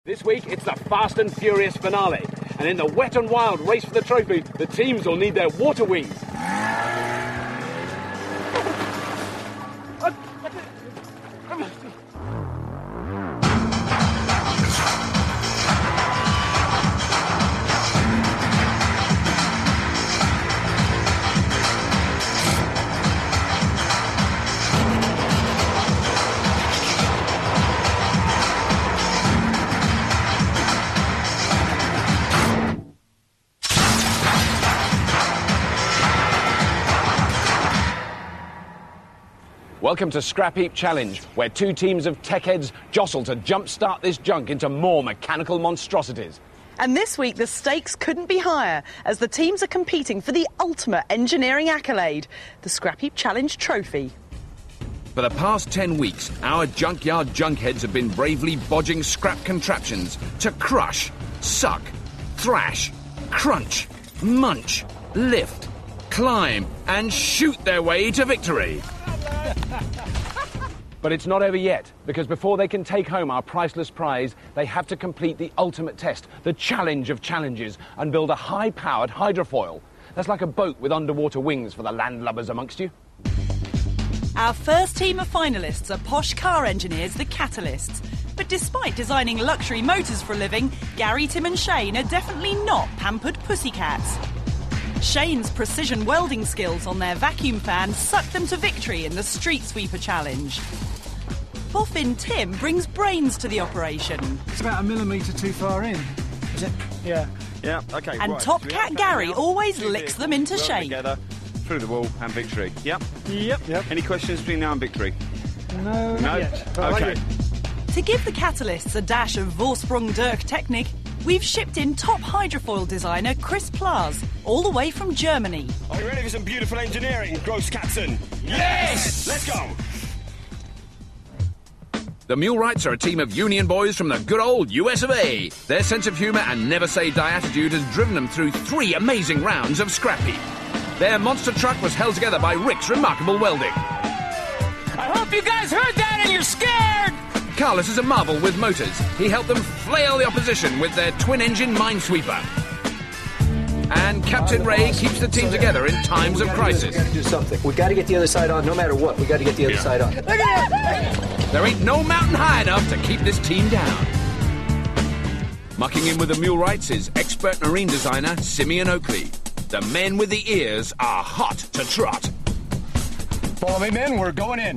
This week, it's the Fast and Furious finale. And in the wet and wild race for the trophy, the teams will need their water wings. Welcome to Scrap Heap Challenge, where two teams of tech heads jostle to jumpstart this junk into more mechanical monstrosities. And this week, the stakes couldn't be higher, as the teams are competing for the ultimate engineering accolade, the Scrap Heap Challenge trophy. For the past 10 weeks, our junkyard junkheads have been bravely bodging scrap contraptions to crush, suck, thrash, crunch, munch, lift, climb, and shoot their way to victory. But it's not over yet, because before they can take home our priceless prize, they have to complete the ultimate test, the challenge of challenges, and build a high-powered hydrofoil. That's like a boat with underwater wings for the landlubbers amongst you. Our first team of finalists are posh car engineers, the Catalysts. But despite designing luxury motors for a living, Gary, Tim and Shane are definitely not pampered pussycats. Shane's precision welding skills on their vacuum fan suck them to victory in the Street Sweeper Challenge. Boffin Tim brings brains to the operation. It's about a millimetre too far in. Is it? Yeah. Yeah, OK, And right. Top Cat Gary always licks them into shape. Together, through the wall and victory. Yep? Yep. Any questions between now and victory? No, not yet. OK. To give the Catalysts a dash of Vorsprung Dirk technique, we've shipped in top hydrofoil designer Chris Plaas, all the way from Germany. Are you ready for some beautiful engineering, Großkatzen? Yes! Let's go! The Mulewrights are a team of union boys from the good old US of A. Their sense of humour and never-say-die attitude has driven them through 3 amazing rounds of Scrap Heap. Their monster truck was held together by Rick's remarkable welding. I hope you guys heard that and you're scared! Carlos is a marvel with motors. He helped them flail the opposition with their twin-engine Minesweeper. And Captain Ray keeps the team together in times of crisis. We got to do something. We got to get the other side on, no matter what. We got to get the other side on. There ain't no mountain high enough to keep this team down. Mucking in with the Mulewrights is expert marine designer Simeon Oakley. The men with the ears are hot to trot. Follow me, men. We're going in.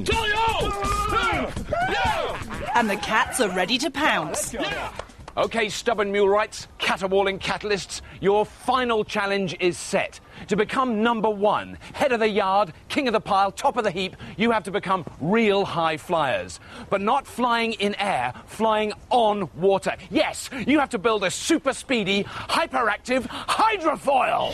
And the cats are ready to pounce. OK, stubborn Mulewrights, caterwauling Catalysts, your final challenge is set. To become number 1, head of the yard, king of the pile, top of the heap, you have to become real high flyers. But not flying in air, flying on water. Yes, you have to build a super speedy, hyperactive hydrofoil.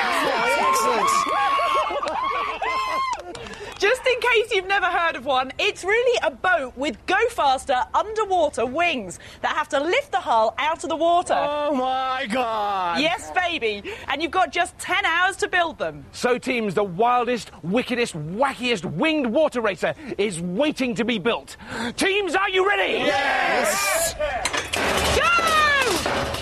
Just in case you've never heard of one, it's really a boat with go-faster underwater wings that have to lift the hull out of the water. Oh, my God. Yes, baby. And you've got just 10 hours to build them. So, teams, the wildest, wickedest, wackiest winged water racer is waiting to be built. Teams, are you ready? Yes! Go!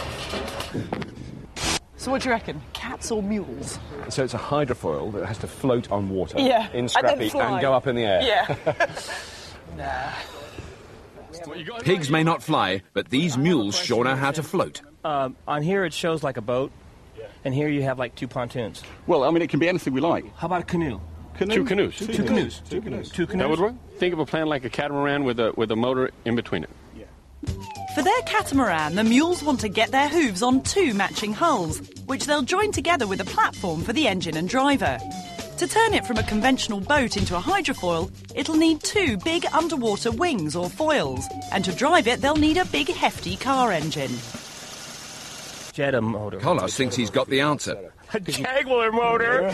So what do you reckon? Cats or mules? So it's a hydrofoil that has to float on water Yeah, in and Scrap then Heap fly. and go up in the air. Yeah. Pigs may not fly, but these mules sure know how to float. On here it shows like a boat, and here you have like 2 pontoons. Well, I mean, it can be anything we like. How about a canoe? 2 canoes. 2 canoes. That would work. Think of a plan like a catamaran with a motor in between it. For their catamaran, the mules want to get their hooves on 2 matching hulls, which they'll join together with a platform for the engine and driver. To turn it from a conventional boat into a hydrofoil, it'll need 2 big underwater wings or foils, and to drive it, they'll need a big hefty car engine. Jetta motor. Carlos thinks he's got the answer. A Jaguar motor.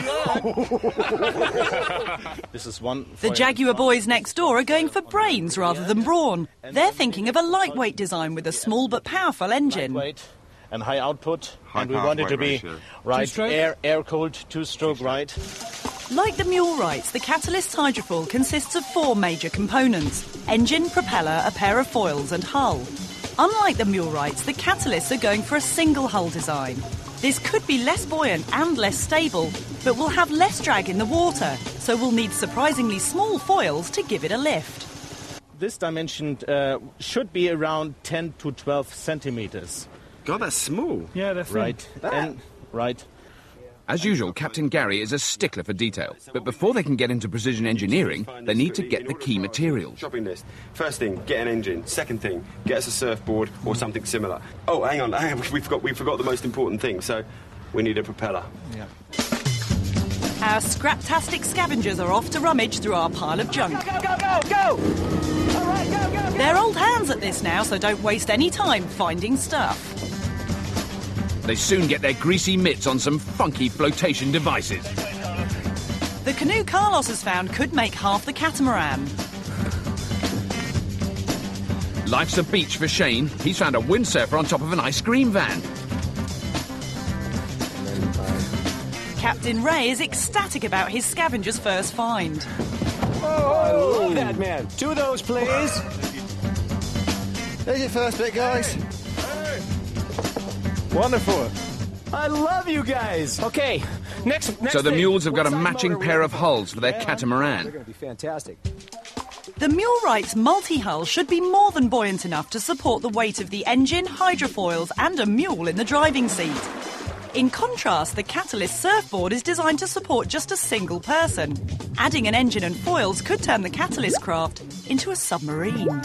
This is one. The Jaguar boys next door are going for brains rather than brawn. They're thinking of a lightweight design with a small but powerful engine. Lightweight and high output, High and we power, want it to weight be ratio. right air-cooled, 2-stroke, right? Like the Mulewrights, the Catalyst hydrofoil consists of 4 major components: engine, propeller, a pair of foils and hull. Unlike the Mulewrights, the Catalysts are going for a single hull design. This could be less buoyant and less stable, but will have less drag in the water, so we'll need surprisingly small foils to give it a lift. This dimension should be around 10 to 12 centimeters. God, that's small. Yeah, they're thin. Right. As usual, Captain Gary is a stickler for detail. But before they can get into precision engineering, they need to get the key materials. Shopping list. First thing, get an engine. Second thing, get us a surfboard or something similar. Oh, hang on. We forgot the most important thing. So, we need a propeller. Yeah. Our scraptastic scavengers are off to rummage through our pile of junk. Go! All right, go! They're old hands at this now, so don't waste any time finding stuff. They soon get their greasy mitts on some funky flotation devices. The canoe Carlos has found could make half the catamaran. Life's a beach for Shane. He's found a windsurfer on top of an ice cream van. Captain Ray is ecstatic about his scavenger's first find. Oh, I love that, man. 2 of those, please. There's your first bit, guys. Wonderful. I love you guys. Okay, next So the thing. mules have got a What side matching motor pair we of on? hulls for their catamaran. They're going to be fantastic. The Mulewrights multi-hull should be more than buoyant enough to support the weight of the engine, hydrofoils and a mule in the driving seat. In contrast, the Catalyst surfboard is designed to support just a single person. Adding an engine and foils could turn the Catalyst craft into a submarine.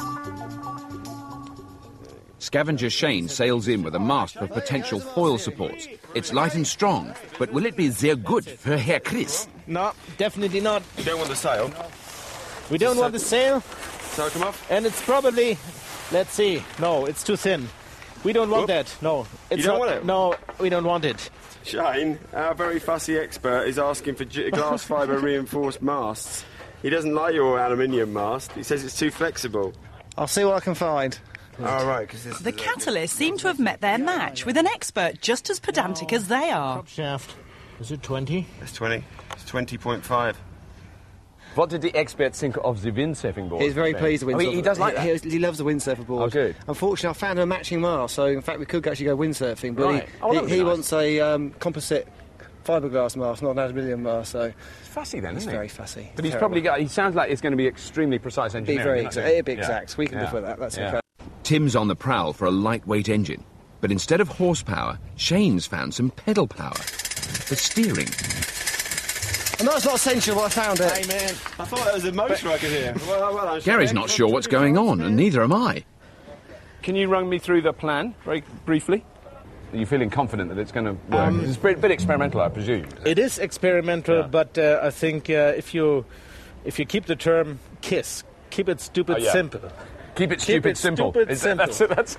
Scavenger Shane sails in with a mast for potential foil supports. It's light and strong, but will it be sehr good for Herr Chris? No, definitely not. You don't want the sail? We don't want the sail, Sail come off? and it's probably... Let's see. No, it's too thin. We don't want that. No. It's don't not, want it? No, we don't want it. Shane, our very fussy expert, is asking for glass fibre reinforced masts. He doesn't like your aluminium mast. He says it's too flexible. I'll see what I can find. Oh, right, because this The Catalysts seem to have met their match with an expert just as pedantic as they are. Top shaft. Is it 20? It's 20. It's 20.5. What did the expert think of the windsurfing board? He's very pleased with Oh, windsurfer. he does like that? He loves the windsurfer board. Oh, good. Unfortunately, I found a matching mast, so in fact we could actually go windsurfing, but Right. Oh, that would be he nice. wants a composite fiberglass mast, not an aluminium mast, so It's fussy then, he's isn't he? very fussy. But he's Terrible. probably got... He sounds like it's going to be extremely precise Be engineering. very isn't exact. it? It'd be Yeah. exact. We can Yeah. live with that. That's Yeah. okay. Tim's on the prowl for a lightweight engine. But instead of horsepower, Shane's found some pedal power for steering. And that's not essential, but I found it. Hey, man, I thought there was a motor I could hear. Well, I'm Gary's not sure what's going on, and neither am I. Can you run me through the plan very briefly? Are you feeling confident that it's going to work? It's a bit experimental, I presume. It is experimental, Yeah. but I think if you keep the term KISS, keep it stupid Oh, yeah. simple. Keep it stupid it simple. stupid Is simple. That's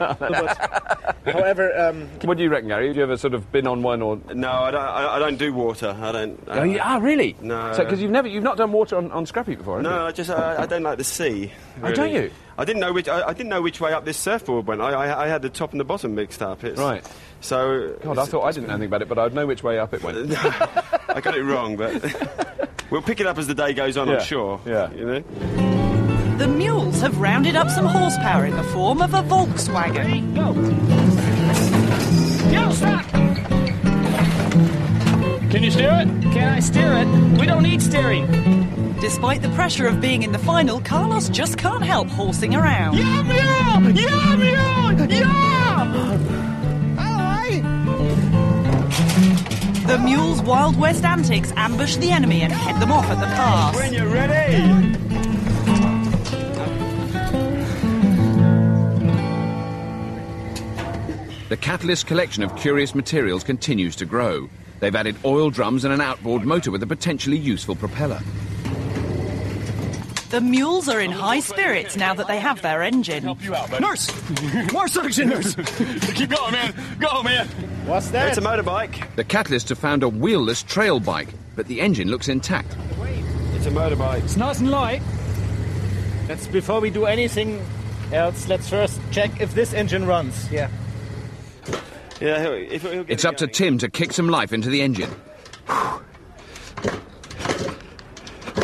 However, What do you reckon, Gary? Have you ever sort of been on one or... No, I don't do water. I don't. really? No. So, because you've not done water on Scrappy before, have you? No, I don't like the sea. Oh, don't really. you? I didn't know which way up this surfboard went. I had the top and the bottom mixed up. Right. So. God, I thought I didn't know anything about it, but I'd know which way up it went. I got it wrong, but we'll pick it up as the day goes on. Yeah, I'm sure. yeah. You know. The mules have rounded up some horsepower in the form of a Volkswagen. Yo, stop! Can you steer it? Can I steer it? We don't need steering. Despite the pressure of being in the final, Carlos just can't help horsing around. Yeah, mule! Yeah, mule! Yeah! The mules' Wild West antics ambush the enemy and head them off at the pass. When you're ready. The Catalyst collection of curious materials continues to grow. They've added oil drums and an outboard motor with a potentially useful propeller. The mules are in high spirits now that they have their engine. Nurse! More suction, nurse! Keep going, man! Go, man! what's that? It's a motorbike. The Catalysts have found a wheelless trail bike, but the engine looks intact. It's a motorbike. It's nice and light. Let's before we do anything else, let's first check if this engine runs. Yeah. Yeah, he'll get It's it up to going. Tim to kick some life into the engine. I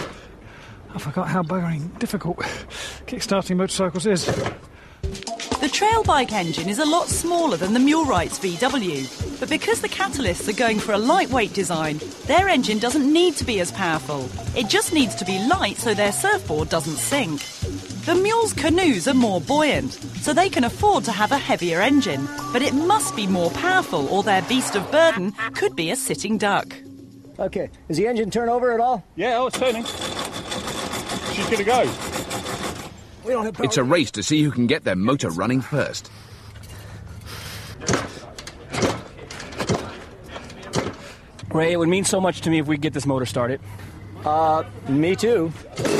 forgot how buggering difficult kickstarting motorcycles is. The trail bike engine is a lot smaller than the Mulewright's VW, but because the Catalysts are going for a lightweight design, their engine doesn't need to be as powerful. It just needs to be light so their surfboard doesn't sink. The Mule's canoes are more buoyant, so they can afford to have a heavier engine, but it must be more powerful or their beast of burden could be a sitting duck. Okay, is the engine turn over at all? Yeah, it's turning. She's going to go. We don't have It's a race to see who can get their motor running first. Ray, it would mean so much to me if we get this motor started. Me too.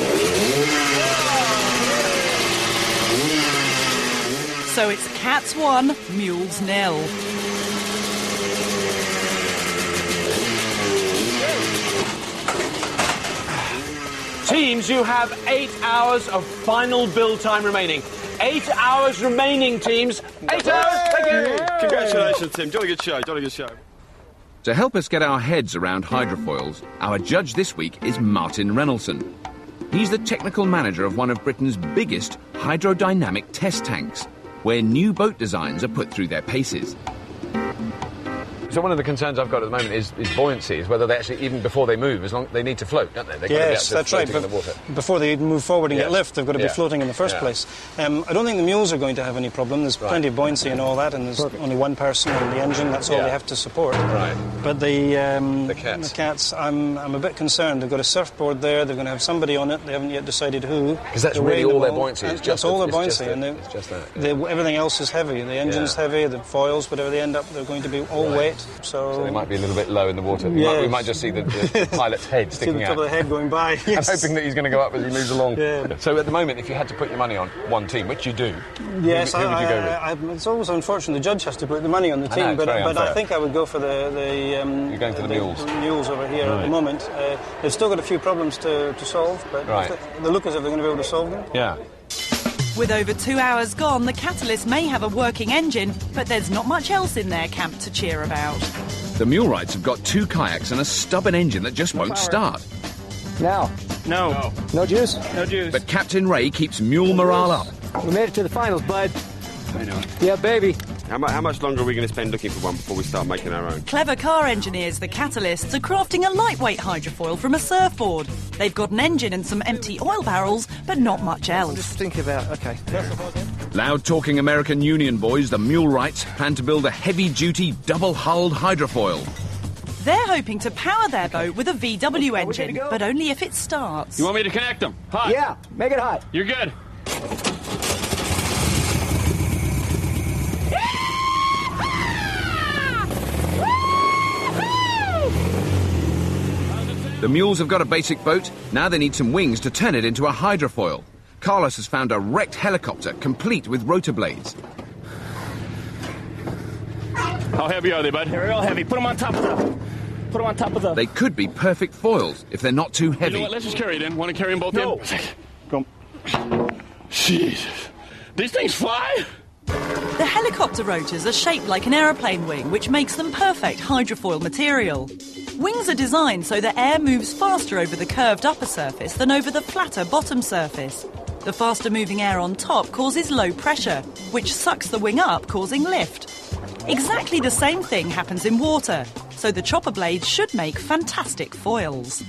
So it's Cats 1, Mules 0. Teams, you have 8 hours of final build time remaining. 8 hours remaining, teams. 8 hours. Thank you. Congratulations, Tim. Jolly good show. Jolly good show. To help us get our heads around hydrofoils, our judge this week is Martin Reynoldson. He's the technical manager of one of Britain's biggest hydrodynamic test tanks, where new boat designs are put through their paces. So one of the concerns I've got at the moment is buoyancy, is whether they actually, even before they move, as long they need to float, don't they? Yes, that's right. In the water. Before they move forward and Yeah. get lift, they've got to be Yeah. floating in the first Yeah. place. I don't think the mules are going to have any problem. There's plenty of buoyancy and all that, and there's only one person on the engine. That's all Yeah. they have to support. Right. But the cats, I'm a bit concerned. They've got a surfboard there. They're going to have somebody on it. They haven't yet decided who. Because that's They're really weighing all them their buoyancy. It's That's just all their it's buoyancy, just and it's just that. everything else is heavy. The engine's heavy. The foils, whatever they end up, they're going to be all weight. So they might be a little bit low in the water. Yes. We might just see the pilot's head See sticking the out. top of the head going by. I'm Yes. hoping that he's going to go up as he moves along. Yeah. So at the moment, if you had to put your money on one team, which you do, Yes, who would you go with? it's always unfortunate. The judge has to put the money on the I team, know, it's very but I unfair. think I would go for the You're going for the mules. mules over here at the moment. They've still got a few problems to solve, but Right. they look as if they're going to be able to solve them. Yeah. With over 2 hours gone, the Catalyst may have a working engine, but there's not much else in their camp to cheer about. The Mulewrights have got 2 kayaks and a stubborn engine that just won't start. Now. No. No juice? No juice. But Captain Ray keeps mule morale up. We made it to the finals, bud. I know. Yeah, baby. How much longer are we going to spend looking for one before we start making our own? Clever car engineers, the Catalysts, are crafting a lightweight hydrofoil from a surfboard. They've got an engine and some empty oil barrels, but not much else. Just think about, okay. Loud-talking American Union boys, the Mulewrights, plan to build a heavy-duty, double-hulled hydrofoil. They're hoping to power their boat with a VW engine, but only if it starts. You want me to connect them? Hot. Yeah, make it hot. You're good. The mules have got a basic boat. Now they need some wings to turn it into a hydrofoil. Carlos has found a wrecked helicopter, complete with rotor blades. How heavy are they, bud? They're real heavy. Put them on top of the... They could be perfect foils if they're not too You heavy. know what? Let's just carry it in. Want to carry them both No. in? Go. Jesus. These things fly? The helicopter rotors are shaped like an aeroplane wing, which makes them perfect hydrofoil material. Wings are designed so that air moves faster over the curved upper surface than over the flatter bottom surface. The faster moving air on top causes low pressure, which sucks the wing up, causing lift. Exactly the same thing happens in water, so the chopper blades should make fantastic foils.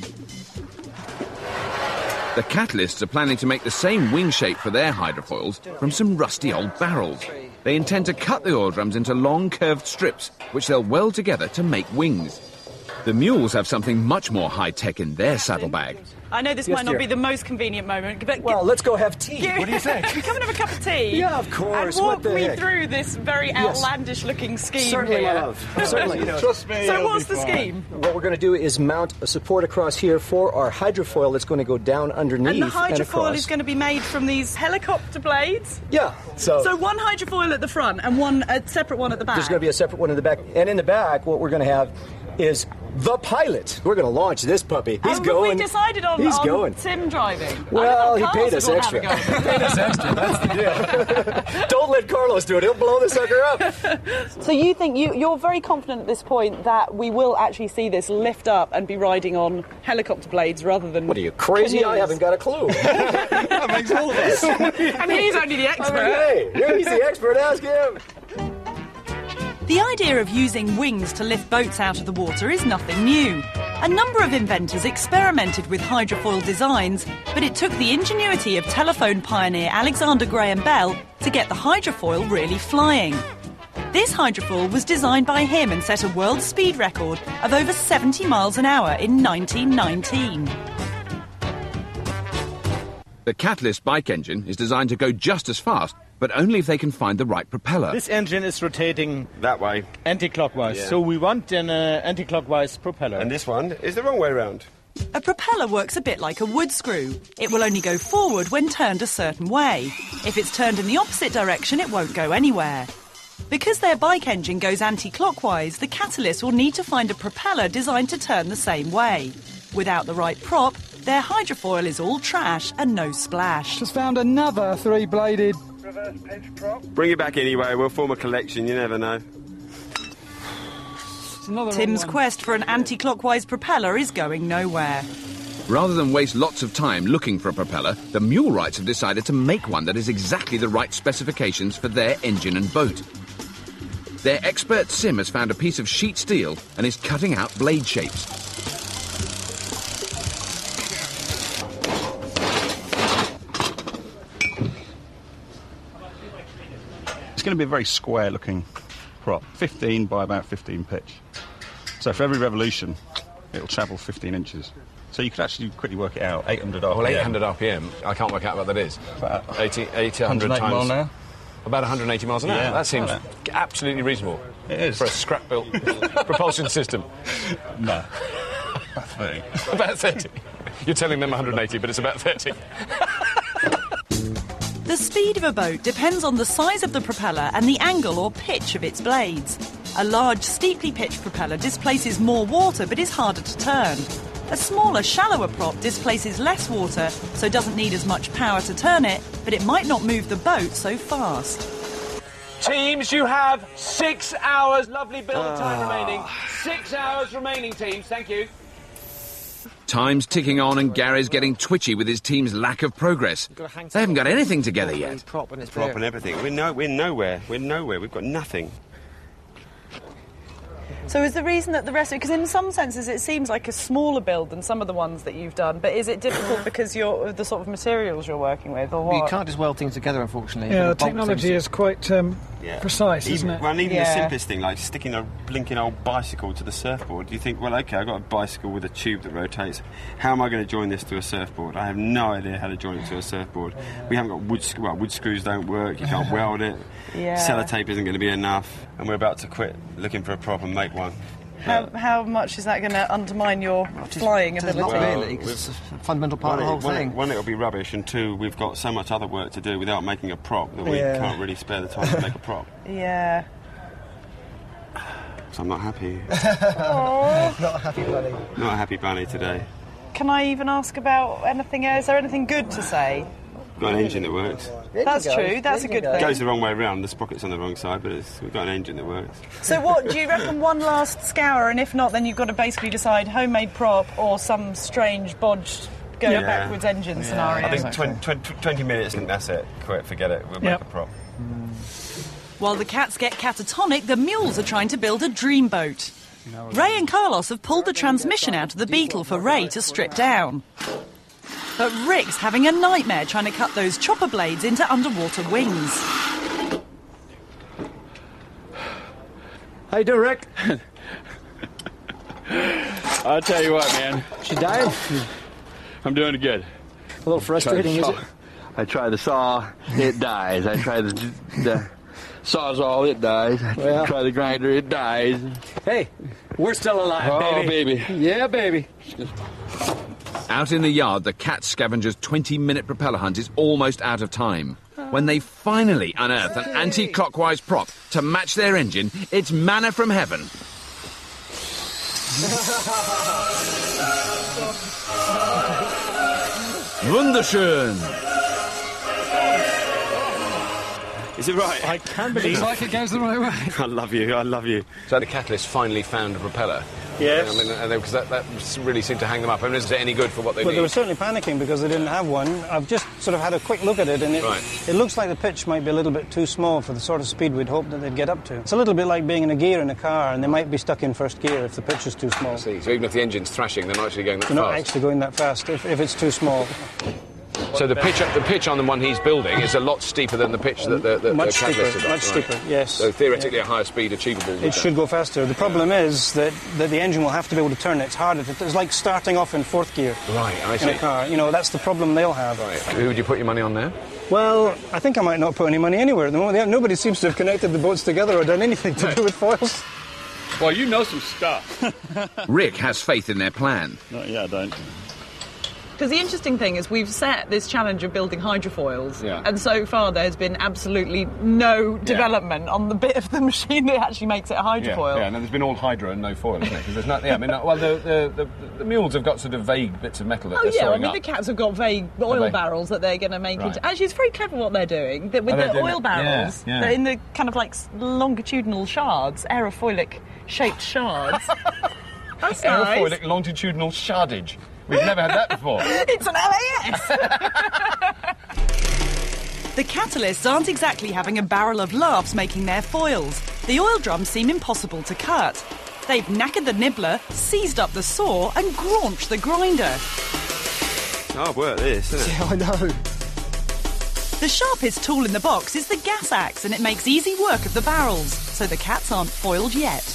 The Catalysts are planning to make the same wing shape for their hydrofoils from some rusty old barrels. They intend to cut the oil drums into long curved strips, which they'll weld together to make wings. The mules have something much more high-tech in their saddlebag. I know this Yes, might not dear. be the most convenient moment, but Well, let's go have tea. What do you think? come and have a cup of tea. Yeah, of course. And walk What the me heck? through this very outlandish-looking scheme Certainly, here. my love. Certainly. Trust me. So what's the scheme? What we're going to do is mount a support across here for our hydrofoil that's going to go down underneath And the hydrofoil across. is going to be made from these helicopter blades? Yeah. So one hydrofoil at the front and a separate one at the back? There's going to be a separate one in the back. And in the back, what we're going to have is the pilot. We're going to launch this puppy. He's going. We decided on Tim driving. Well, he paid Carlos us will extra. have a go. Paid us extra. That's the deal. Don't let Carlos do it. He'll blow the sucker up. So you think you're very confident at this point that we will actually see this lift up and be riding on helicopter blades rather than... What are you, crazy? canoes? I haven't got a clue. That makes all of us. I mean, he's only the expert. Hey, he's the expert. Ask him. The idea of using wings to lift boats out of the water is nothing new. A number of inventors experimented with hydrofoil designs, but it took the ingenuity of telephone pioneer Alexander Graham Bell to get the hydrofoil really flying. This hydrofoil was designed by him and set a world speed record of over 70 miles an hour in 1919. The Catalyst bike engine is designed to go just as fast, but only if they can find the right propeller. This engine is rotating that way, anti-clockwise. So we want an anti-clockwise propeller. And this one is the wrong way around. A propeller works a bit like a wood screw. It will only go forward when turned a certain way. If it's turned in the opposite direction, it won't go anywhere. Because their bike engine goes anti-clockwise, the Catalyst will need to find a propeller designed to turn the same way. Without the right prop, their hydrofoil is all trash and no splash. Just found another three-bladed... reverse pinch prop. Bring it back anyway, we'll form a collection, you never know. Tim's quest for an anti-clockwise propeller is going nowhere. Rather than waste lots of time looking for a propeller, the Mulewrights have decided to make one that is exactly the right specifications for their engine and boat. Their expert sim has found a piece of sheet steel and is cutting out blade shapes. It's going to be a very square-looking prop, 15 by about 15 pitch. So for every revolution, it'll travel 15 inches. So you could actually quickly work it out, 800 RPM. Well, 800 RPM, I can't work out what that is. About 800 times... miles an hour? About 180 miles an hour. Yeah, that seems absolutely reasonable. It is. For a scrap-built propulsion system. No. About 30. About 30. You're telling them 180, but it's about 30. The speed of a boat depends on the size of the propeller and the angle or pitch of its blades. A large, steeply pitched propeller displaces more water but is harder to turn. A smaller, shallower prop displaces less water, so doesn't need as much power to turn it, but it might not move the boat so fast. Teams, you have 6 hours. Lovely build time remaining. 6 hours remaining, teams. Thank you. Time's ticking on and Gary's getting twitchy with his team's lack of progress. They haven't got anything together yet. Prop and everything. We're nowhere. We're nowhere. We've got nothing. So is the reason that the rest... Because in some senses it seems like a smaller build than some of the ones that you've done, but is it difficult because you're the sort of materials you're working with, or what? You can't just weld things together, unfortunately. Yeah, the technology is quite precise, isn't it? Well, even the simplest thing, like sticking a blinking old bicycle to the surfboard, you think, well, OK, I've got a bicycle with a tube that rotates. How am I going to join this to a surfboard? I have no idea how to join it to a surfboard. We haven't got wood screws don't work, you can't weld it. Sellotape isn't going to be enough, and we're about to quit looking for a prop and make one. How much is that going to undermine your flying ability? Not really, because it's a fundamental part of the whole thing. One, it'll be rubbish, and two, we've got so much other work to do without making a prop that we can't really spare the time to make a prop. Yeah. So I'm not happy. Not a happy bunny. Not a happy bunny today. Can I even ask about anything else? Is there anything good to say? Got an engine that works. That's true, that's a good thing. It goes the wrong way round, the sprocket's on the wrong side, but we've got an engine that works. So what, do you reckon one last scour, and if not, then you've got to basically decide homemade prop or some strange bodged go backwards engine scenario? I think 20 minutes and that's it. Quit, forget it, we'll make a prop. While the cats get catatonic, the mules are trying to build a dream boat. Ray and Carlos have pulled the transmission out of the Beetle for Ray to strip down. But Rick's having a nightmare trying to cut those chopper blades into underwater wings. How you doing, Rick? I'll tell you what, man. She died? I'm doing it good. A little frustrating, is it? I try the saw, it dies. I try the sawzall, it dies. I try the grinder, it dies. Hey, we're still alive, baby. Yeah, baby. Out in the yard, the cat scavengers' 20-minute propeller hunt is almost out of time. When they finally unearth an anti-clockwise prop to match their engine, it's manna from heaven. Wunderschön. Is it right? I can't believe Looks like it goes the right way. I love you, I love you. So the catalyst finally found a propeller. Yes. I mean, because that really seemed to hang them up. I mean, is it any good for what they But need? they were certainly panicking because they didn't have one. I've just sort of had a quick look at it, and it looks like the pitch might be a little bit too small for the sort of speed we'd hoped that they'd get up to. It's a little bit like being in a gear in a car, and they might be stuck in first gear if the pitch is too small. I see. So even if the engine's thrashing, they're not actually going that They're fast? not actually going that fast if it's too small. So the pitch on the one he's building is a lot steeper than the pitch that the Much catalyst steeper, is on, much steeper, yes. So theoretically a higher speed achievable. with It that. should go faster. The problem is that the engine will have to be able to turn. It's harder. It's like starting off in fourth gear. Right, I In see. a car. You know, that's the problem they'll have. Right. Who would you put your money on there? Well, I think I might not put any money anywhere at the moment. Nobody seems to have connected the boats together or done anything to do with foils. Well, you know some stuff. Rick has faith in their plan. Yeah, I don't. Because the interesting thing is we've set this challenge of building hydrofoils, and so far there's been absolutely no development on the bit of the machine that actually makes it a hydrofoil. Yeah, no, there's been all hydro and no foil, isn't it? Because there's not. Yeah, I mean, well, the mules have got sort of vague bits of metal that they're I storing mean, up. the cats have got vague oil barrels that they're going to make into... Actually, it's very clever what they're doing. With the oil barrels, they're in the kind of like longitudinal shards, aerofoilic-shaped shards. That's nice. Aerofoilic longitudinal shardage. We've never had that before. It's an LAS! The catalysts aren't exactly having a barrel of laughs making their foils. The oil drums seem impossible to cut. They've knackered the nibbler, seized up the saw and graunched the grinder. Hard work, this, isn't it? Yeah, I know. The sharpest tool in the box is the gas axe, and it makes easy work of the barrels, so the cats aren't foiled yet.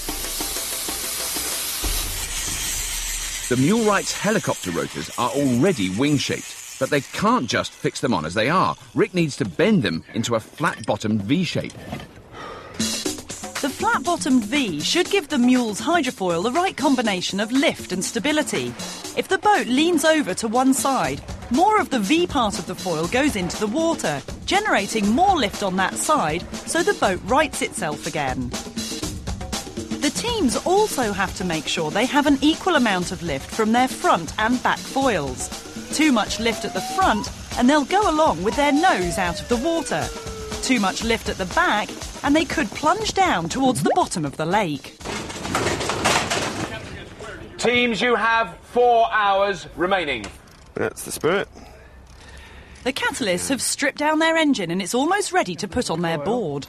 The Mulewright's helicopter rotors are already wing-shaped, but they can't just fix them on as they are. Rick needs to bend them into a flat-bottomed V-shape. The flat-bottomed V should give the mule's hydrofoil the right combination of lift and stability. If the boat leans over to one side, more of the V part of the foil goes into the water, generating more lift on that side, so the boat rights itself again. The teams also have to make sure they have an equal amount of lift from their front and back foils. Too much lift at the front, and they'll go along with their nose out of the water. Too much lift at the back, and they could plunge down towards the bottom of the lake. Teams, you have 4 hours remaining. That's the spirit. The catalysts have stripped down their engine, and it's almost ready to put on their board.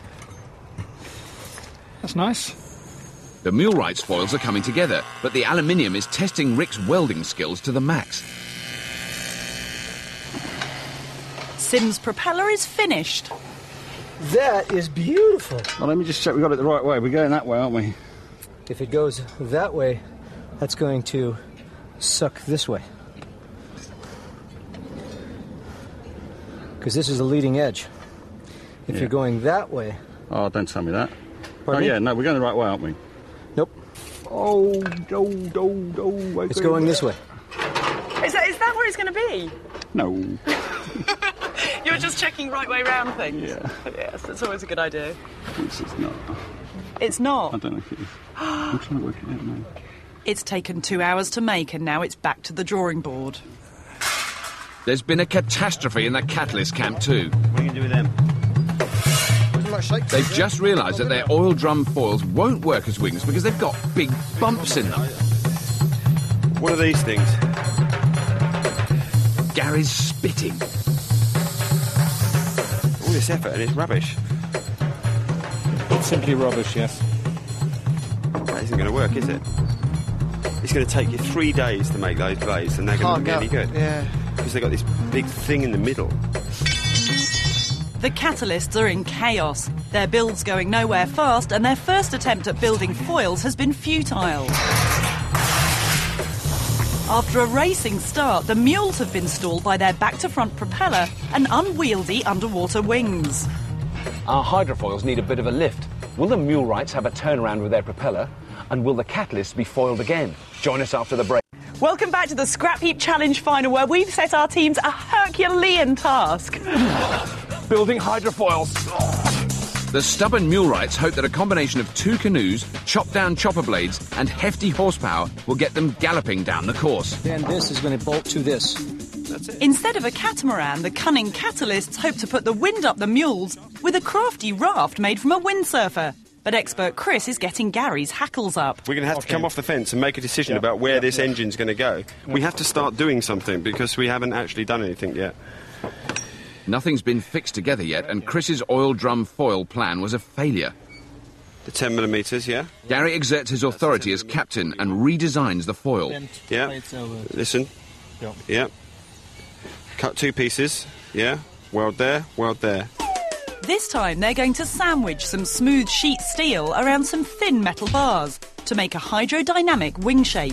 That's nice. The Mulewright's foils are coming together, but the aluminium is testing Rick's welding skills to the max. Sim's propeller is finished. That is beautiful. Well, let me just check we got it the right way. We're going that way, aren't we? If it goes that way, that's going to suck this way. Because this is the leading edge. If you're going that way... Oh, don't tell me that. Pardon me? Yeah, no, we're going the right way, aren't we? Nope. Oh, It's going this way. Is that where it's going to be? No. You're just checking right way round things? Yeah. Yes, that's always a good idea. It's not. It's not? I don't know if it is. I'm trying to work it out now. It's taken 2 hours to make, and now it's back to the drawing board. There's been a catastrophe in the catalyst camp too. What are you going to do with them? They've just realised that their oil drum foils won't work as wings because they've got big bumps in them. What are these things? Gary's spitting. All this effort and it's rubbish. It's simply rubbish, yes. That isn't going to work, is it? It's going to take you 3 days to make those blades, and they're going to look any good. Yeah. Because they've got this big thing in the middle. The catalysts are in chaos. Their build's going nowhere fast, and their first attempt at building foils has been futile. After a racing start, the mules have been stalled by their back-to-front propeller and unwieldy underwater wings. Our hydrofoils need a bit of a lift. Will the Mulewrights have a turnaround with their propeller? And will the catalysts be foiled again? Join us after the break. Welcome back to the Scrap Heap Challenge final, where we've set our teams a Herculean task. Building hydrofoils. The stubborn Mulewrights hope that a combination of 2 canoes, chopped-down chopper blades and hefty horsepower will get them galloping down the course. Then this is going to bolt to this. That's it. Instead of a catamaran, the cunning catalysts hope to put the wind up the mules with a crafty raft made from a windsurfer. But expert Chris is getting Gary's hackles up. We're going to have to come off the fence and make a decision about where this engine's going to go. We have to start doing something because we haven't actually done anything yet. Nothing's been fixed together yet, and Chris's oil drum foil plan was a failure. The 10mm, yeah? Gary exerts his authority as captain and redesigns the foil. Yeah. Listen. Yeah. Cut 2 pieces. Yeah. Weld there, weld there. This time they're going to sandwich some smooth sheet steel around some thin metal bars to make a hydrodynamic wing shape.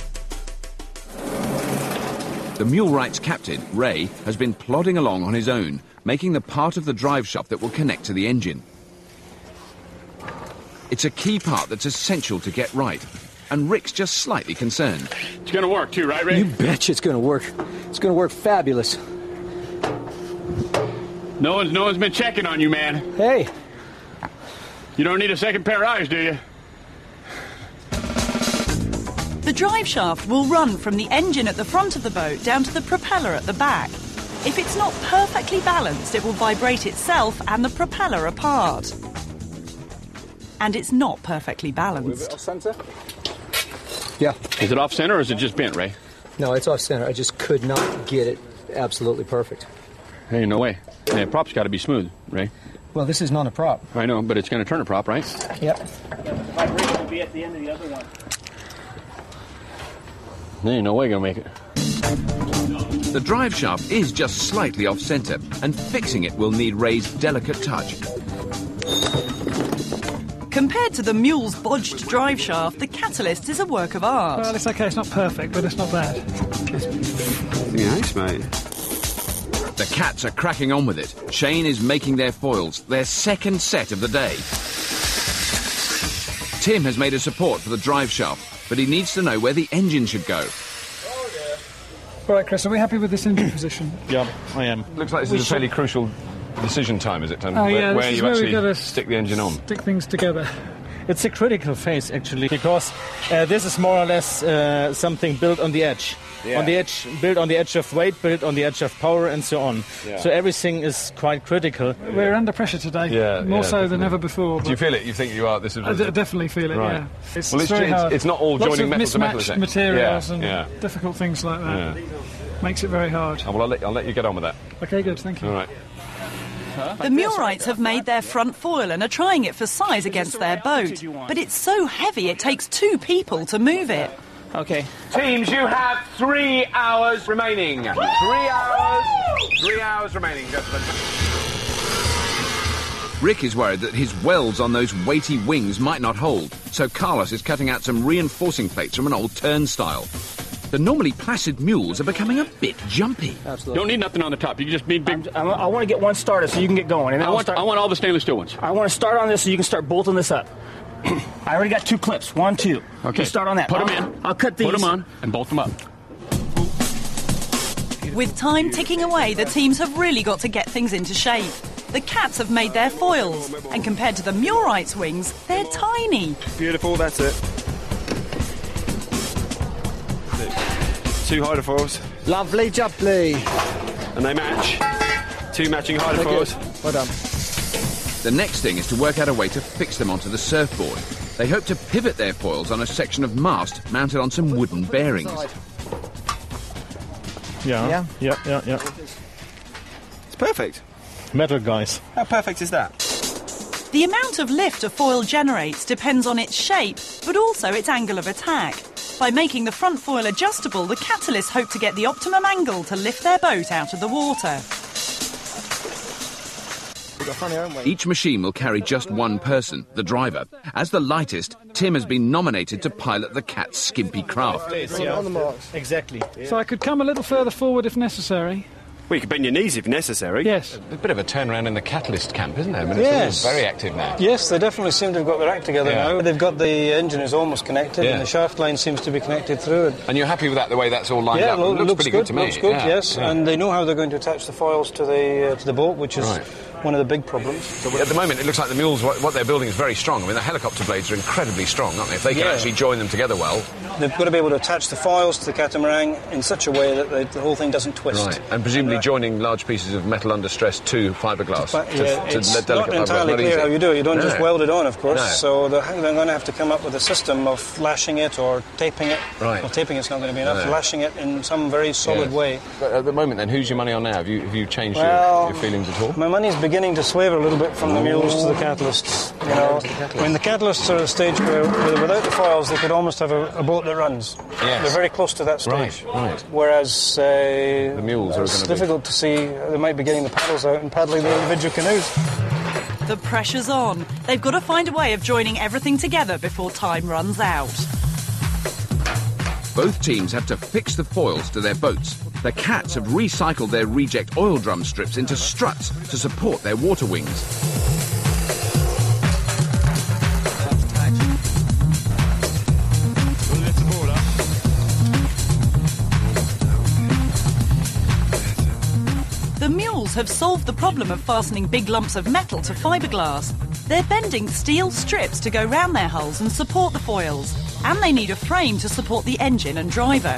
The Mulewrights' captain, Ray, has been plodding along on his own, making the part of the drive shaft that will connect to the engine. It's a key part that's essential to get right, and Rick's just slightly concerned. It's going to work too, right, Ray? You betcha it's going to work. It's going to work fabulous. No one's been checking on you, man. Hey. You don't need a second pair of eyes, do you? The drive shaft will run from the engine at the front of the boat down to the propeller at the back. If it's not perfectly balanced, it will vibrate itself and the propeller apart. And it's not perfectly balanced. Off center? Yeah. Is it off center or is it just bent, Ray? No, it's off center. I just could not get it absolutely perfect. Hey, no way. Yeah, prop's got to be smooth, Ray. Well, this is not a prop. I know, but it's going to turn a prop, right? Yep. Vibration will be at the end of the other one. There ain't no way going to make it. The drive shaft is just slightly off-centre, and fixing it will need Ray's delicate touch. Compared to the mule's bodged drive shaft, the catalyst is a work of art. Well, it's okay, it's not perfect, but it's not bad. Nice, mate. The cats are cracking on with it. Shane is making their foils, their second set of the day. Tim has made a support for the drive shaft, but he needs to know where the engine should go. All right, Chris, are we happy with this engine position? Yeah, I am. Looks like this is a fairly crucial decision time, is it, Tim? Oh, yeah, where you actually stick the engine on. Stick things together. It's a critical phase, actually, because this is more or less something built on the edge. Yeah. On the edge, built on the edge of weight, built on the edge of power, and so on. Yeah. So everything is quite critical. We're under pressure today, more so than ever before. Do you feel it? You think you are? This is. I definitely feel it. Right. Yeah. It's, well, very hard. It's not all Lots joining of metal to metal, is mismatched it? materials and difficult things like that. Yeah. Makes it very hard. Oh, well, I'll let you get on with that. Okay, good. Thank you. All right. The Mulewrights have made their front foil and are trying it for size against their boat. But it's so heavy it takes 2 people to move it. Okay. Teams, you have 3 hours remaining. 3 hours. 3 hours remaining, gentlemen. Rick is worried that his welds on those weighty wings might not hold, so Carlos is cutting out some reinforcing plates from an old turnstile. The normally placid mules are becoming a bit jumpy. Absolutely. Don't need nothing on the top. You just need big... I want to get one started so you can get going. And I want all the stainless steel ones. I want to start on this so you can start bolting this up. I already got 2 clips. 1, 2. Okay. You start on that. Put them in. I'll cut these. Put them on and bolt them up. With time ticking away, the teams have really got to get things into shape. The cats have made their foils, and compared to the Mulewrights' wings, they're tiny. Beautiful, that's it. 2 hydrofoils. Lovely jubbly. And they match. 2 matching hydrofoils. Well done. The next thing is to work out a way to fix them onto the surfboard. They hope to pivot their foils on a section of mast mounted on some wooden bearings. Yeah. It's perfect. Metal, guys. How perfect is that? The amount of lift a foil generates depends on its shape, but also its angle of attack. By making the front foil adjustable, the catalysts hope to get the optimum angle to lift their boat out of the water. Each machine will carry just one person, the driver. As the lightest, Tim has been nominated to pilot the cat's skimpy craft. On the marks. Exactly. So I could come a little further forward if necessary. Well, you can bend your knees if necessary. Yes. A bit of a turnaround in the catalyst camp, isn't there? I mean, Yes. it's very active now. Yes, they definitely seem to have got their act together now. They've got the engine is almost connected, and the shaft line seems to be connected through it. And you're happy with that, the way that's all lined up? Yeah, It looks pretty good to me. Looks good, yes. And they know how they're going to attach the foils to the boat, which is one of the big problems. So at the moment, it looks like the mules, what they're building is very strong. I mean, the helicopter blades are incredibly strong, aren't they? If they can actually join them together well. They've got to be able to attach the foils to the catamaran in such a way that the whole thing doesn't twist. Right, and presumably joining large pieces of metal under stress to fiberglass. It's not entirely clear how you do it. You don't just weld it on, of course. No. So they're going to have to come up with a system of lashing it or taping it. Right. Well, taping it's not going to be enough. Lashing it in some very solid way. But at the moment, then, who's your money on now? Have you changed your feelings at all? My money's beginning to swaver a little bit from the mules to the catalysts. You know, I mean, the catalysts are at a stage where without the foils, they could almost have a boat that runs. Yes. They're very close to that stage. Right. Whereas the mules are it's difficult to see. They might be getting the paddles out and paddling the individual canoes. The pressure's on. They've got to find a way of joining everything together before time runs out. Both teams have to fix the foils to their boats. The Cats have recycled their reject oil drum strips into struts to support their water wings. The mules have solved the problem of fastening big lumps of metal to fiberglass. They're bending steel strips to go round their hulls and support the foils. And they need a frame to support the engine and driver.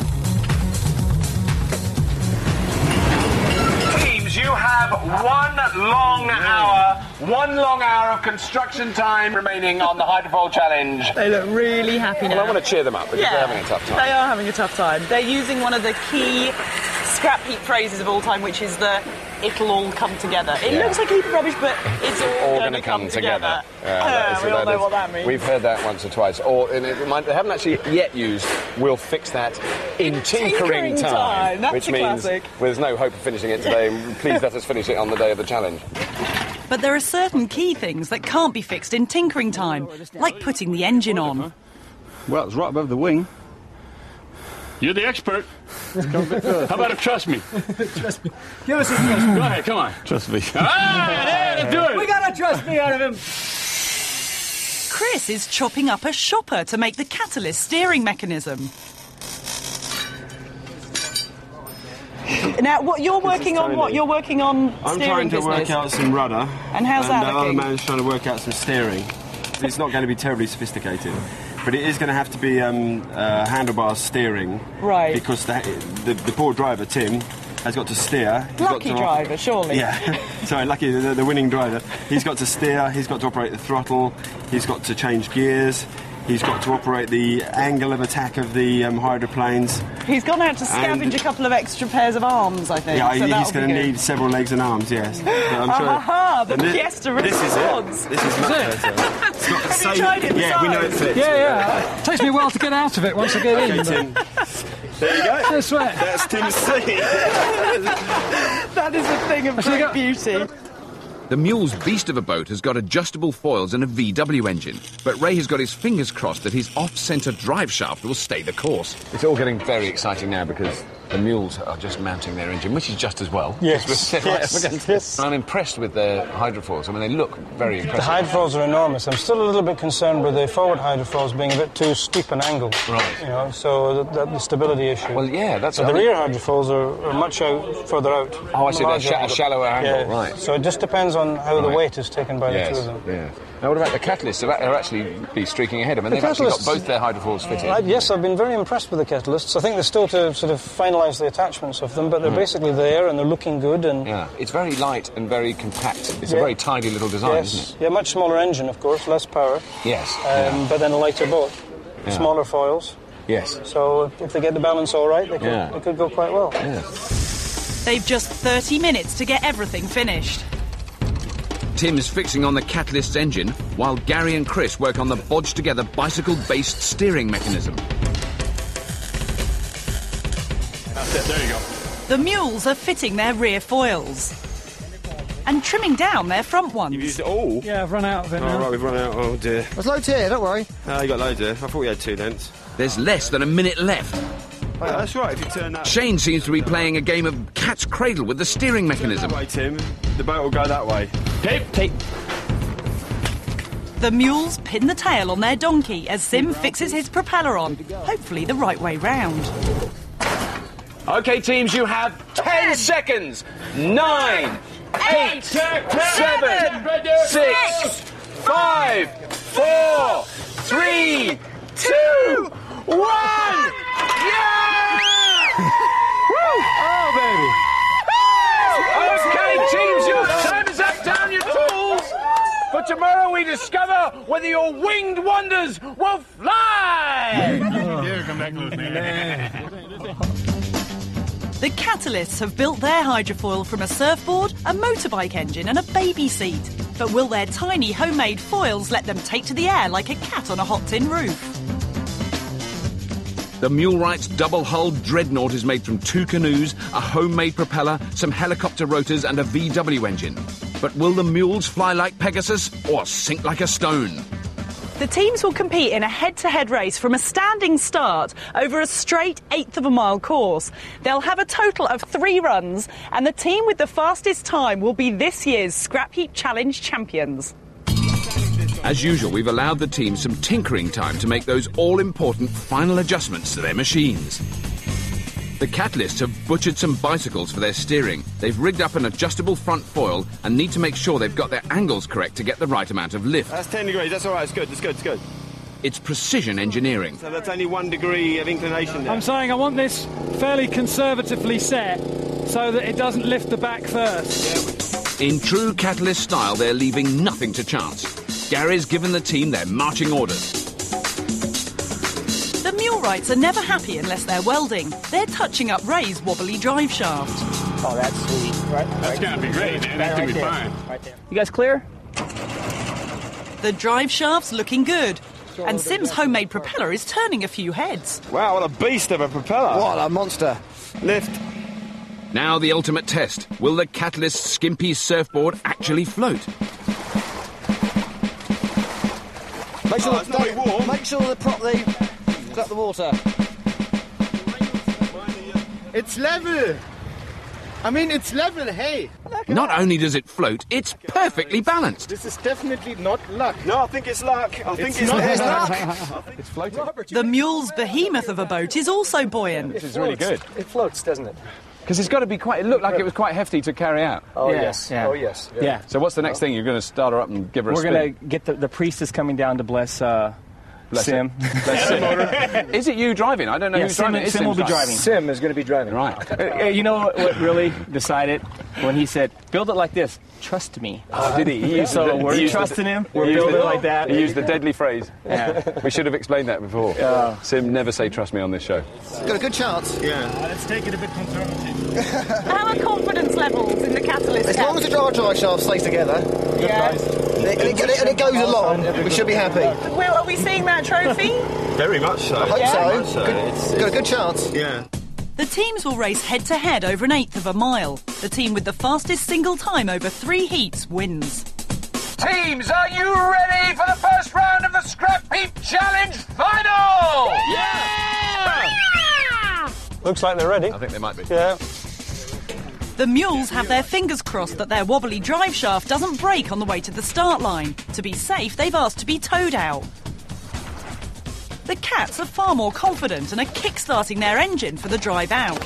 Teams, you have 1 long hour of construction time remaining on the hydrofoil challenge. They look really happy now. Well, I want to cheer them up because they're having a tough time. They are having a tough time. They're using one of the key scrap heap phrases of all time, which is the "it'll all come together." It looks like a heap of rubbish, but it's all going to come together. We all know what that means. We've heard that once or twice. They haven't actually yet used "we'll fix that in tinkering time," That's which a means classic. there's no hope of finishing it today. Please let us finish it on the day of the challenge. But there are certain key things that can't be fixed in tinkering time, like putting the engine on. Well, it's right above the wing. You're the expert. How about trust me? Trust me. Give us a trust me. Go ahead, come on. Trust me. Let's do it. We got a trust me out of him. Chris is chopping up a shopper to make the catalyst steering mechanism. Now, what you're working on? What you're working on? I'm trying to work out some rudder. And how's that the looking? other man's trying to work out some steering. It's not going to be terribly sophisticated, but it is going to have to be handlebar steering. Right. Because the poor driver, Tim, has got to steer. Lucky driver, surely. Yeah. Sorry, lucky, the winning driver. He's got to steer, he's got to operate the throttle, he's got to change gears, he's got to operate the angle of attack of the hydroplanes. He's gone out to scavenge a couple of extra pairs of arms, I think. Yeah, so he's going to need several legs and arms, yes. But I'm sure. The pièce de résistance. This is much better. It's not the same. Tried it Yeah, we know it fits. Yeah. It takes me a while to get out of it once I get in. Tim. There you go. I swear. That's Tim's thing. That is a thing of great beauty. The mule's beast of a boat has got adjustable foils and a VW engine, but Ray has got his fingers crossed that his off-centre drive shaft will stay the course. It's all getting very exciting now because the mules are just mounting their engine, which is just as well. Yes. I'm impressed with their hydrofoils. I mean, they look very impressive. The hydrofoils are enormous. I'm still a little bit concerned with the forward hydrofoils being a bit too steep an angle. Right. You know, so the stability issue. Well, yeah, that's... So the rear hydrofoils are much further out. Oh, I see, they're shallower angle, right. So it just depends on how the weight is taken by the two of them. Yeah. Now, what about the catalysts? They'll actually be streaking ahead. I mean, they've actually got both their hydrofoils fitted. Yes, I've been very impressed with the catalysts. I think they're still to sort of finalise the attachments of them, but they're basically there and they're looking good. And yeah, it's very light and very compact. It's a very tidy little design, isn't it? Yeah, much smaller engine, of course, less power. Yes. But then a lighter boat. Yeah. Smaller foils. Yes. So if they get the balance all right, they could go quite well. Yeah. They've just 30 minutes to get everything finished. Tim's fixing on the catalyst's engine, while Gary and Chris work on the bodged-together bicycle-based steering mechanism. That's it, there you go. The mules are fitting their rear foils and trimming down their front ones. You've used it all? Yeah, I've run out of it now. Oh, right, we've run out. Oh, dear. There's loads here, don't worry. No, you got loads here. I thought we had 2 lengths. There's less than a minute left. Oh, that's right, if you turn that... Shane seems to be playing a game of cat's cradle with the steering mechanism. That way, Tim. The boat will go that way. Tape. The mules pin the tail on their donkey as Sim fixes his propeller on, hopefully the right way round. OK, teams, you have 10 seconds. 9, 8, 7, 6, 5, 4, 3, 2, 1! Yeah! Oh, baby. Okay, teams, your time is up. Down your tools. For tomorrow we discover whether your winged wonders will fly. Come back close, The Catalysts have built their hydrofoil from a surfboard, a motorbike engine and a baby seat. But will their tiny homemade foils let them take to the air like a cat on a hot tin roof? The Mulewright's double-hulled dreadnought is made from 2 canoes, a homemade propeller, some helicopter rotors and a VW engine. But will the mules fly like Pegasus or sink like a stone? The teams will compete in a head-to-head race from a standing start over a straight 1/8 of a mile course. They'll have a total of 3 runs, and the team with the fastest time will be this year's Scrap Heap Challenge champions. As usual, we've allowed the team some tinkering time to make those all-important final adjustments to their machines. The Catalysts have butchered some bicycles for their steering. They've rigged up an adjustable front foil and need to make sure they've got their angles correct to get the right amount of lift. That's 10 degrees, that's all right, it's good, it's good, it's good. It's precision engineering. So that's only 1 degree of inclination there. I'm saying I want this fairly conservatively set so that it doesn't lift the back first. In true Catalyst style, they're leaving nothing to chance. Gary's given the team their marching orders. The Mulewrights are never happy unless they're welding. They're touching up Ray's wobbly drive shaft. Oh, that's sweet. Right, That's going to be great, man. That's going to be fine. Right there. You guys clear? The drive shaft's looking good. And Sim's homemade propeller is turning a few heads. Wow, what a beast of a propeller. What a monster. Lift. Now the ultimate test. Will the Catalyst skimpy surfboard actually float? Make sure, it's not warm. Make sure they prop the water. It's level. I mean, it's level, hey. Not only does it float, it's perfectly balanced. This is definitely not luck. No, I think it's luck. I think it's luck. It's floating. The mule's behemoth of a boat is also buoyant. This is really good. It floats, doesn't it? Because it's got to be it looked like it was quite hefty to carry out. Oh, Yeah, yes. yeah. Oh, yes. Yeah. So what's the next thing? You're going to start her up and give her a We're spin? going to get the priest is coming down to bless Sim. Bless Sim. Is it you driving? I don't know who's driving. Sim will be driving. Sim is going to be driving. Right. You know what really decided when he said, build it like this, trust me. Oh, did he? So we're trusting him. We're building it like that. He used the deadly phrase. Yeah. We should have explained that before. Sim, never say trust me on this show. Got a good chance. Yeah. Let's take it a bit conservative. How are confidence levels in the Catalyst? As long as the drive shaft stays together Yeah. and it goes along, we should be happy. Well, are we seeing that trophy? Very much so. I hope Yeah. so. Very much so. Got a good chance. Yeah. The teams will race head-to-head over an 1/8 of a mile. The team with the fastest single time over 3 heats wins. Teams, are you ready for the first round of the Scrap Heap Challenge Final? Yeah! Looks like they're ready. I think they might be. Yeah. The mules have their fingers crossed that their wobbly drive shaft doesn't break on the way to the start line. To be safe, they've asked to be towed out. The Cats are far more confident and are kick-starting their engine for the drive out.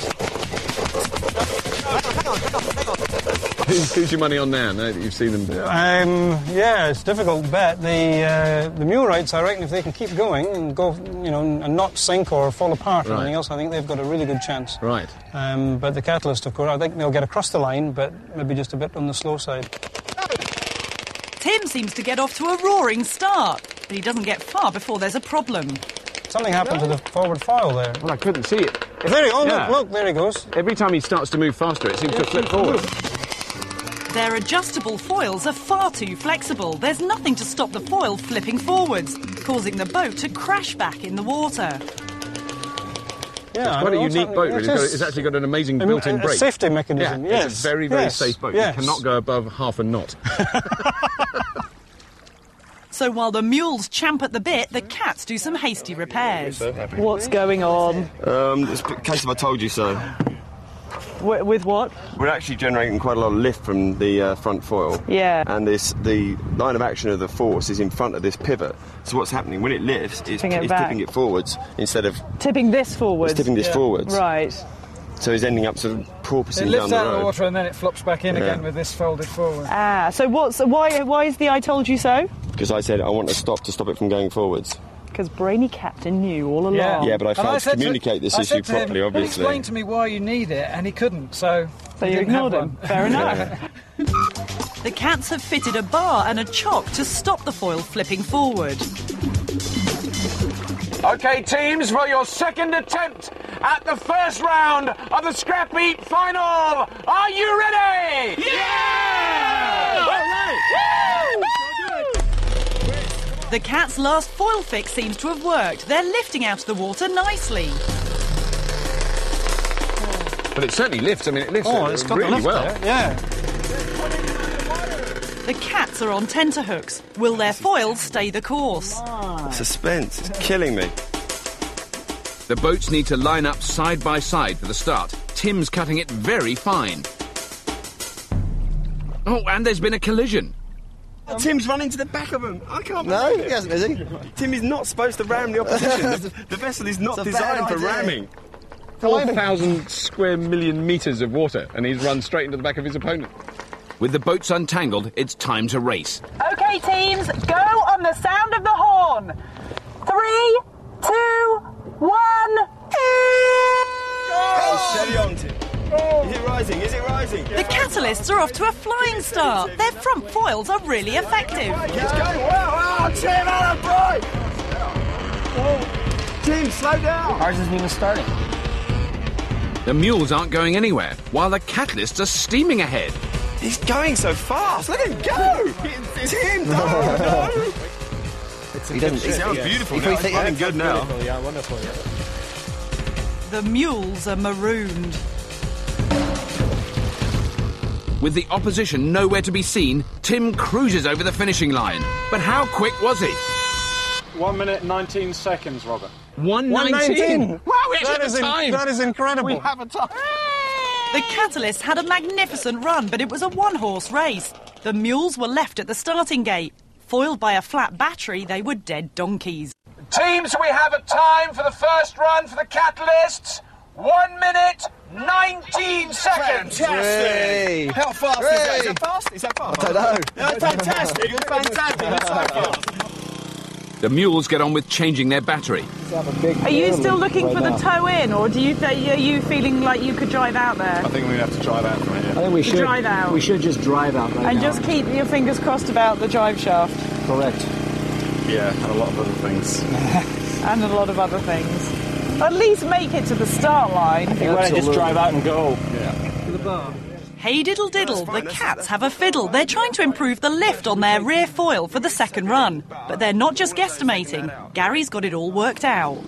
Who's your money on now that you've seen them? Yeah, it's a difficult bet. The Mulewrights, I reckon, if they can keep going and go, and not sink or fall apart or anything else, I think they've got a really good chance. Right. But the Catalyst, of course, I think they'll get across the line, but maybe just a bit on the slow side. Tim seems to get off to a roaring start, but he doesn't get far before there's a problem. Something happened to the forward foil there. Well, I couldn't see it. There he goes. Look, there he goes. Every time he starts to move faster, it seems to flip forward. Their adjustable foils are far too flexible. There's nothing to stop the foil flipping forwards, causing the boat to crash back in the water. Yeah, it's quite a unique boat, really. It's actually got an amazing built-in brake. A safety mechanism, yes. It's a very, very safe boat. Yes. You cannot go above half a knot. So while the mules champ at the bit, the Cats do some hasty repairs. What's going on? It's a case of I told you so. With what? We're actually generating quite a lot of lift from the front foil. Yeah. And the line of action of the force is in front of this pivot. So what's happening when it lifts, it's tipping it forwards instead of tipping this forwards. It's tipping this forwards. Right. So he's ending up sort of porpoising It down lifts the out road. of the water and then it flops back in again with this folded forward. So why is the I told you so? Because I said I want to stop it from going forwards. Because Brainy Captain knew all along. Yeah, but I failed to communicate this issue properly, obviously. He explained to me why you need it, and he couldn't, so you ignored him. Fair enough. The Cats have fitted a bar and a chock to stop the foil flipping forward. OK, teams, for your second attempt at the first round of the Scrap Heap Final. Are you ready? Yeah! All right! The Cats' last foil fix seems to have worked. They're lifting out of the water nicely. But it certainly lifts. I mean, it lifts it's got really the lift well. there, yeah. The Cats are on tenterhooks. Will their foils stay the course? Suspense is killing me. The boats need to line up side by side for the start. Tim's cutting it very fine. Oh, and there's been a collision. Tim's run into the back of him. I can't No, believe it. he hasn't, has he? Tim is not supposed to ram the opposition. the vessel is not It's a designed bad for idea. ramming. 4,000 square million metres of water, and he's run straight into the back of his opponent. With the boats untangled, it's time to race. OK, teams, go on the sound of the horn. 3, 2, 1. Oh, steady on, Tim. Is it rising? Is it rising? The Catalysts are off to a flying start. Their front foils are really effective. It's going well. Oh, Tim, atta boy! Tim, slow down. Ours isn't even starting. The mules aren't going anywhere, while the Catalysts are steaming ahead. He's going so fast. Let him go. It's him. No. He doesn't. He sounds beautiful. He He's running good now. Wonderful, yeah, wonderful, yeah. The mules are marooned. With the opposition nowhere to be seen, Tim cruises over the finishing line. But how quick was he? 1 minute 19 seconds, Robert. 1:19. Wow, we actually have a time. That is incredible. We have a time. The Catalysts had a magnificent run, but it was a one-horse race. The mules were left at the starting gate. Foiled by a flat battery, they were dead donkeys. Teams, we have a time for the first run for the Catalysts. 1 minute, 19 seconds. Fantastic. How fast is that? Is that fast? Is that fast? I don't know. That's fantastic. It's fantastic. That's so fast. The mules get on with changing their battery. Are you still looking for the toe in, or are you feeling like you could drive out there? I think we have to drive out from here. I think we should drive out. We should just drive out right And now. just keep your fingers crossed about the drive shaft. Correct. Yeah, and a lot of other things. And a lot of other things. At least make it to the start line. You want to just drive out and go. To the bar. Hey diddle diddle, the Cats have a fiddle. They're trying to improve the lift on their rear foil for the second run. But they're not just guesstimating. Gary's got it all worked out.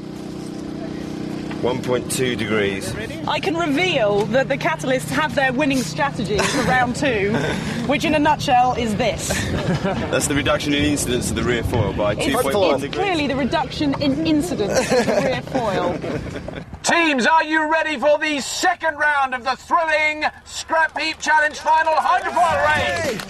1.2 degrees. I can reveal that the Catalysts have their winning strategy for round 2, which in a nutshell is this. That's the reduction in incidence of the rear foil by 2.1 It's degrees. clearly the reduction in incidence of the rear foil. Teams, are you ready for the second round of the thrilling Scrap Heap Challenge Final hydrofoil race?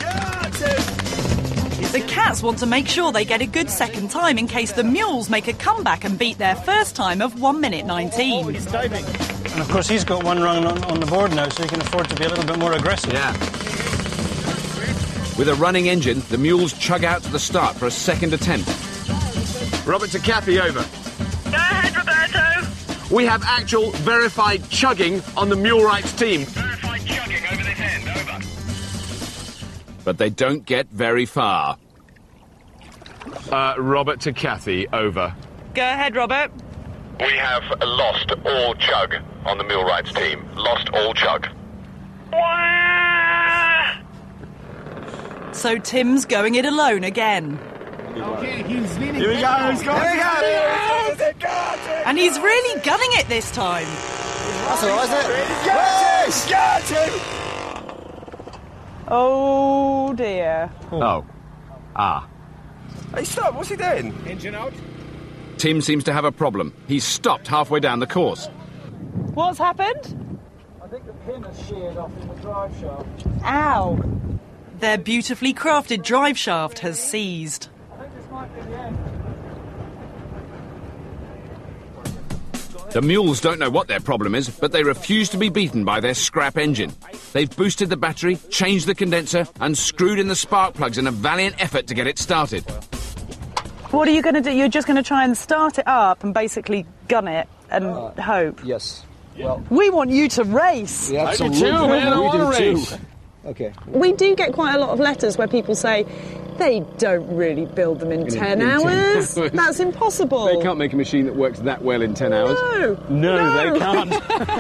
The Cats want to make sure they get a good second time in case the mules make a comeback and beat their first time of 1 minute 19. And of course he's got one run on the board now, so he can afford to be a little bit more aggressive. Yeah. With a running engine, the mules chug out to the start for a second attempt. Robert to Kathy, over. Go ahead, Roberto. We have actual verified chugging on the Mule Rights team. Verified chugging over this end, over. But they don't get very far. Robert to Kathy, over. Go ahead, Robert. We have lost all chug on the Mule Rights team. Lost all chug. So Tim's going it alone again. Okay, he's leaning. Here we go. He's got it. And he's really gunning it this time. That's all right, isn't it? Got him. Oh, dear. Oh. Ah. Hey, stop. What's he doing? Engine out. Tim seems to have a problem. He's stopped halfway down the course. What's happened? I think the pin has sheared off in the drive shaft. Ow. Their beautifully crafted drive shaft has seized. I think this might be the end. The mules don't know what their problem is, but they refuse to be beaten by their scrap engine. They've boosted the battery, changed the condenser, and screwed in the spark plugs in a valiant effort to get it started. What are you going to do? You're just going to try and start it up and basically gun it and hope? Yes. Well, we want you to race. Yeah, I do too, man. I want to race. Okay. We do get quite a lot of letters where people say they don't really build them in 10 hours. That's impossible. They can't make a machine that works that well in 10 hours. No, they can't.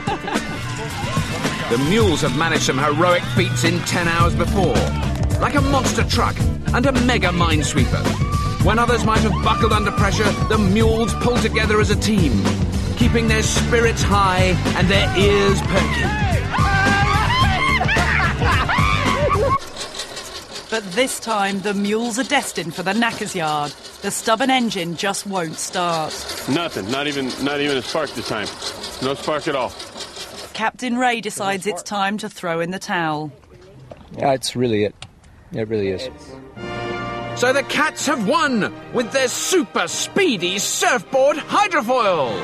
The mules have managed some heroic feats in 10 hours before, like a monster truck and a mega minesweeper. When others might have buckled under pressure, the mules pulled together as a team, keeping their spirits high and their ears perky. But this time, the mules are destined for the knacker's yard. The stubborn engine just won't start. Nothing. Not even a spark this time. No spark at all. Captain Ray decides it's time to throw in the towel. Yeah, it's really it. It really is. So the Cats have won with their super speedy surfboard hydrofoil.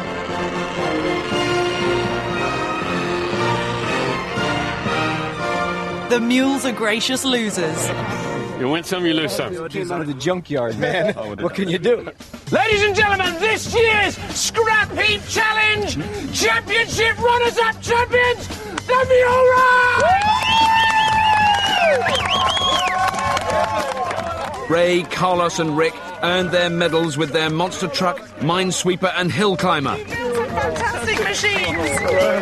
The mules are gracious losers. You win some, you lose some. Came out of the junkyard, man. What can you do? Ladies and gentlemen, this year's Scrap Heap Challenge Championship runners-up champions, the Mule Ride! Ray, Carlos and Rick earned their medals with their monster truck, minesweeper and hill climber. Fantastic machines!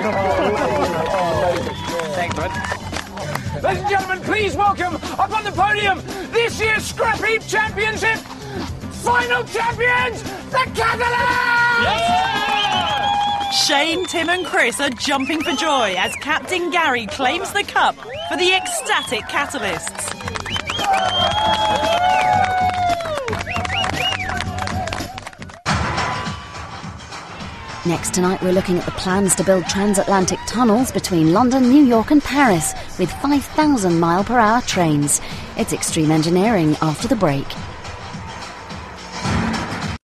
Thanks, bud. Ladies and gentlemen, please welcome up on the podium this year's Scrap Heap Championship final champions, the Catalysts! Yeah! Shane, Tim and Chris are jumping for joy as Captain Gary claims the cup for the ecstatic Catalysts. Next tonight we're looking at the plans to build transatlantic tunnels between London, New York and Paris with 5,000 mile-per-hour trains. It's Extreme Engineering after the break.